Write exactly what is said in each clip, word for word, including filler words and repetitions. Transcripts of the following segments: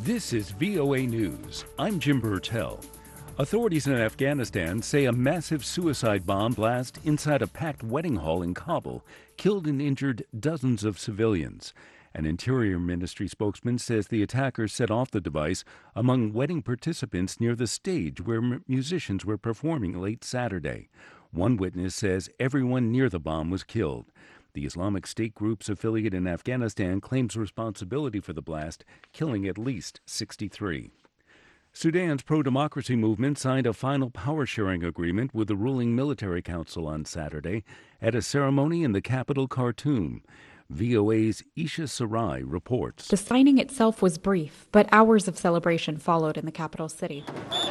This is V O A News. I'm Jim Burtell. Authorities in Afghanistan say a massive suicide bomb blast inside a packed wedding hall in Kabul killed and injured dozens of civilians. An Interior Ministry spokesman says the attackers set off the device among wedding participants near the stage where m- musicians were performing late Saturday. One witness says everyone near the bomb was killed. The Islamic State group's affiliate in Afghanistan claims responsibility for the blast, killing at least sixty-three. Sudan's pro-democracy movement signed a final power-sharing agreement with the ruling military council on Saturday at a ceremony in the capital, Khartoum. V O A's Isha Sarai reports. The signing itself was brief, but hours of celebration followed in the capital city.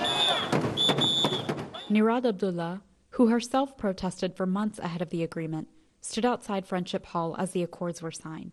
Nirad Abdullah, who herself protested for months ahead of the agreement, stood outside Friendship Hall as the accords were signed.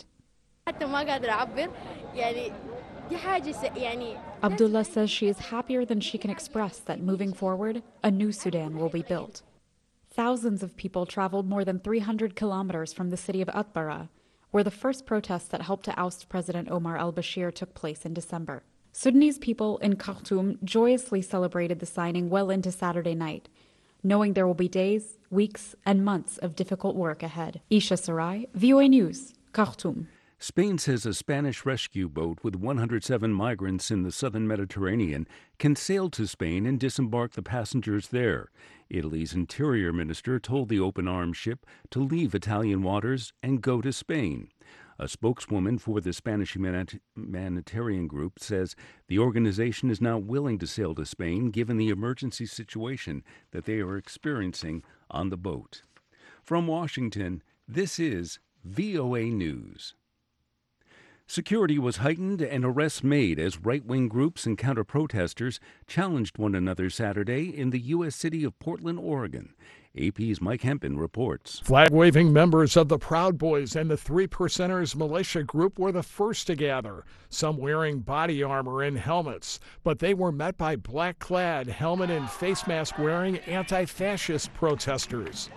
Abdullah says she is happier than she can express that moving forward, a new Sudan will be built. Thousands of people traveled more than three hundred kilometers from the city of Atbara, where the first protests that helped to oust President Omar al-Bashir took place in December. Sudanese people in Khartoum joyously celebrated the signing well into Saturday night, knowing there will be days, weeks, and months of difficult work ahead. Isha Sarai, V O A News, Khartoum. Spain says a Spanish rescue boat with one hundred seven migrants in the southern Mediterranean can sail to Spain and disembark the passengers there. Italy's interior minister told the open-armed ship to leave Italian waters and go to Spain. A spokeswoman for the Spanish humanitarian group says the organization is not willing to sail to Spain given the emergency situation that they are experiencing on the boat. From Washington, this is V O A News. Security was heightened and arrests made as right-wing groups and counter-protesters challenged one another Saturday in the U S city of Portland, Oregon. A P's Mike Hempen reports. Flag-waving members of the Proud Boys and the Three Percenters militia group were the first to gather, some wearing body armor and helmets, but they were met by black-clad, helmet and face mask-wearing anti-fascist protesters.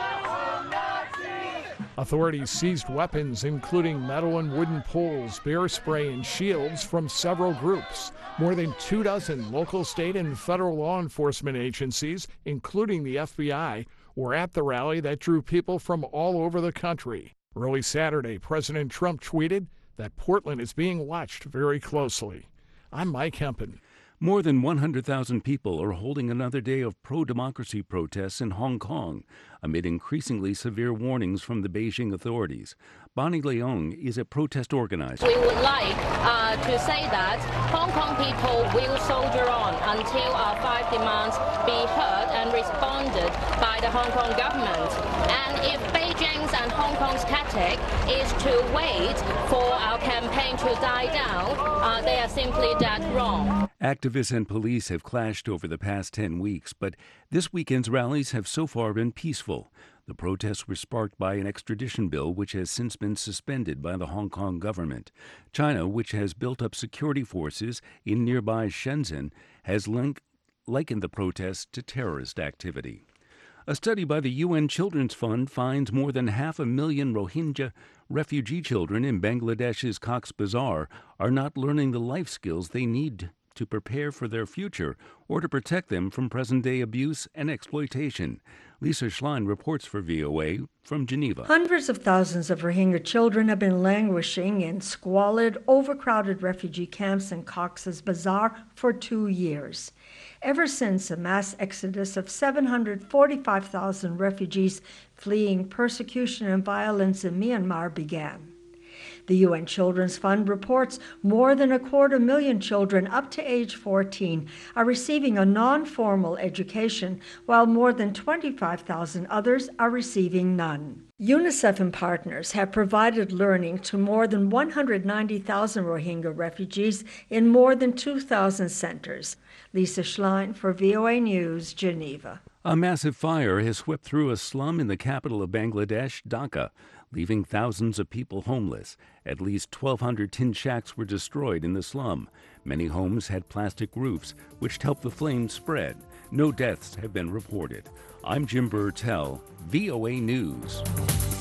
Authorities seized weapons, including metal and wooden poles, bear spray, and shields from several groups. More than two dozen local, state, and federal law enforcement agencies, including the F B I, were at the rally that drew people from all over the country. Early Saturday, President Trump tweeted that Portland is being watched very closely. I'm Mike Hempen. More than one hundred thousand people are holding another day of pro-democracy protests in Hong Kong amid increasingly severe warnings from the Beijing authorities. Bonnie Leong is a protest organizer. We would like uh, to say that Hong Kong people will soldier on until our five demands be heard and responded by the Hong Kong government. And if Beijing's and Hong Kong's tactic is to wait for our campaign to die down, uh, they are simply dead wrong. Activists and police have clashed over the past ten weeks, but this weekend's rallies have so far been peaceful. The protests were sparked by an extradition bill which has since been suspended by the Hong Kong government. China, which has built up security forces in nearby Shenzhen, has link- likened the protests to terrorist activity. A study by the U N Children's Fund finds more than half a million Rohingya refugee children in Bangladesh's Cox's Bazar are not learning the life skills they need to prepare for their future or to protect them from present-day abuse and exploitation. Lisa Schlein reports for V O A from Geneva. Hundreds of thousands of Rohingya children have been languishing in squalid, overcrowded refugee camps in Cox's Bazar for two years. Ever since a mass exodus of seven hundred forty-five thousand refugees fleeing persecution and violence in Myanmar began. The U N Children's Fund reports more than a quarter million children up to age fourteen are receiving a non-formal education, while more than twenty-five thousand others are receiving none. UNICEF and partners have provided learning to more than one hundred ninety thousand Rohingya refugees in more than two thousand centers. Lisa Schlein for V O A News, Geneva. A massive fire has swept through a slum in the capital of Bangladesh, Dhaka, leaving thousands of people homeless. At least twelve hundred tin shacks were destroyed in the slum. Many homes had plastic roofs, which helped the flames spread. No deaths have been reported. I'm Jim Burtell, V O A News.